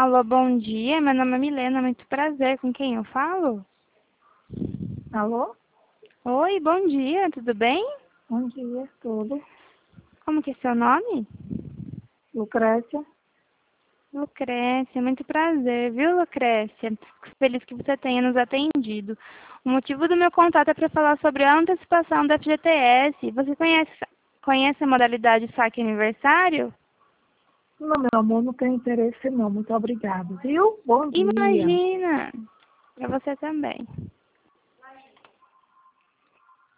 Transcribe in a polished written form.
Alô, bom dia. Meu nome é Milena, muito prazer. Com quem eu falo? Alô? Oi, bom dia, tudo bem? Bom dia, tudo. Como que é seu nome? Lucrécia? Lucrécia, muito prazer, viu, Lucrécia? Fico feliz que você tenha nos atendido. O motivo do meu contato é para falar sobre a antecipação da FGTS. Você conhece a modalidade saque aniversário? Não, meu amor, não tenho interesse não. Muito obrigada, viu? Bom dia. Imagina! Para você também.